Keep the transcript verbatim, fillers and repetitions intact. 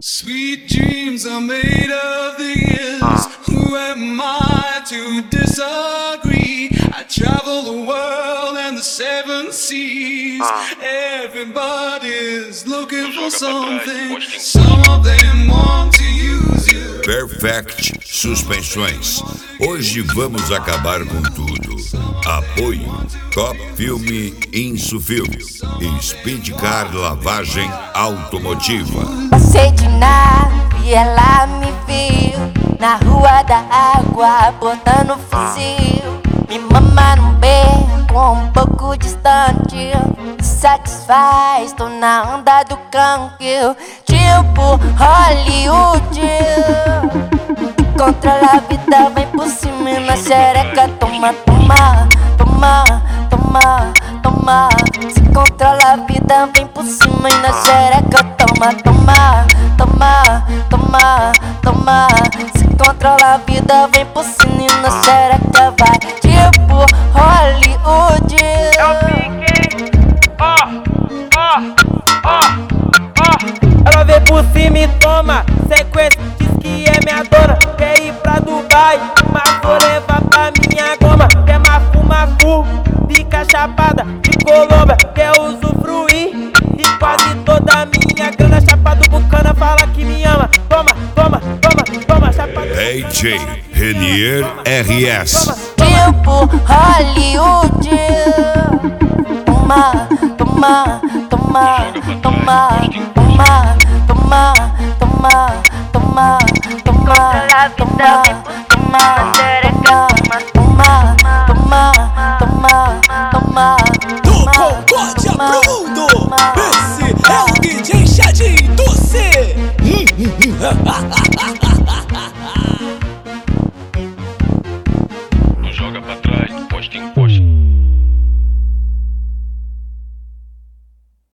Sweet dreams are made of these. Who am I to disagree? I travel the world and the seven seas. Everybody's looking for something. Some of them want to use you. Perfect Suspensões. Hoje vamos acabar com tudo. Apoio Top Filme Insufilme e Speedcar Lavagem Automotiva. Passei de nave e ela me viu na rua da água, botando fuzil. Me mama num beco um pouco distante, me satisfaz, tô na onda do canque, tipo Hollywood. Controla a vida, vem por cima e na xereca. Toma, toma, toma, toma, toma. Se controla a vida, vem por cima e na xereca. Toma, toma, toma, toma, toma. Se controla a vida, vem por cima e na xereca. Vai tipo Hollywood. É o pique, ó, ó, ó, ó. Ela vem por cima e toma sequência, diz que é minha dona. Quer ir pra Dubai, mas vou levar pra minha goma. Quer mafu, mafu, fica chapada de Colômbia. Quer usufruir de quase toda a minha grana. Chapado bucana, fala que me ama. Toma, toma, toma, toma, chapado. D J Renier R S. Tipo Hollywood. Toma, toma, toma, toma, toma, toma, toma, toma, toma, toma, toma, toma, toma, toma, toma. Do Concórdia pro mundo, esse é o D J Chadinho do C. Não joga pra trás, posta em posta.